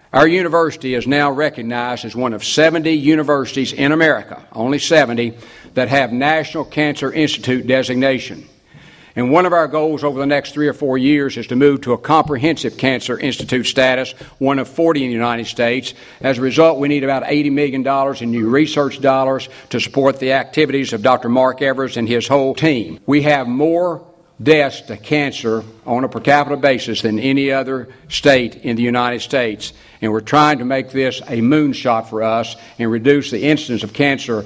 Our university is now recognized as one of 70 universities in America, only 70, that have National Cancer Institute designation. And one of our goals over the next 3 or 4 years is to move to a comprehensive cancer institute status, one of 40 in the United States. As a result, we need about $80 million in new research dollars to support the activities of Dr. Mark Evers and his whole team. We have more deaths to cancer on a per capita basis than any other state in the United States. And we're trying to make this a moonshot for us and reduce the incidence of cancer